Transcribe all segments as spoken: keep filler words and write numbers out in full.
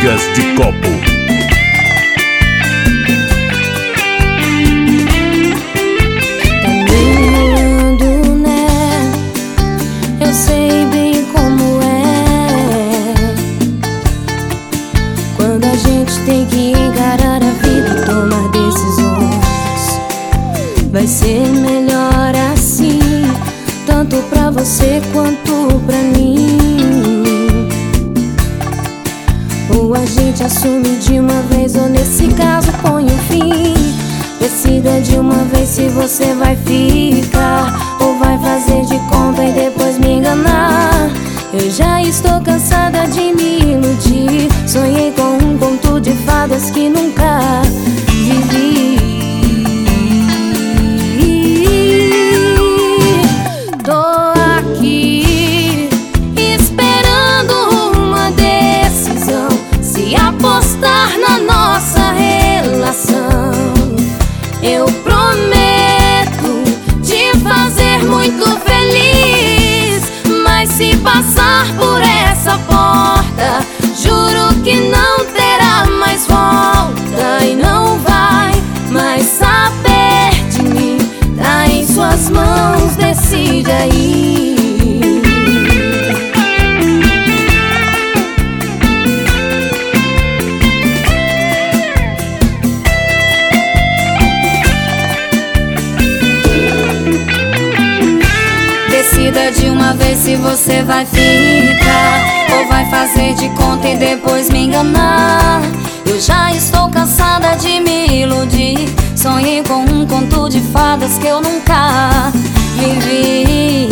Amigas de Copo. Tem que encarar a vida e tomar decisões. Vai ser melhor assim, tanto pra você quanto pra mim. Ou a gente assume de uma vez, ou nesse caso põe um fim. Decida de uma vez se você vai ficar ou vai fazer de conta e depois me enganar. Eu já estou cansada de me iludir. Sonhei com um conto de fadas que nunca vivi. Tô aqui esperando uma decisão, se apostar na nossa relação. Eu prometo te fazer muito feliz, mas se passar por essa porta, juro que não terá mais volta e não vai mais saber de mim. Tá em suas mãos, decide aí. Decida de uma vez se você vai ficar ou vai fazer de conta e depois me enganar. Eu já estou cansada de me iludir. Sonhei com um conto de fadas que eu nunca vivi.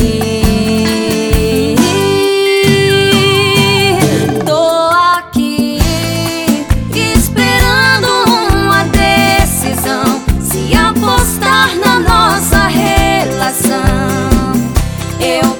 Tô aqui esperando uma decisão, se apostar na nossa relação. Eu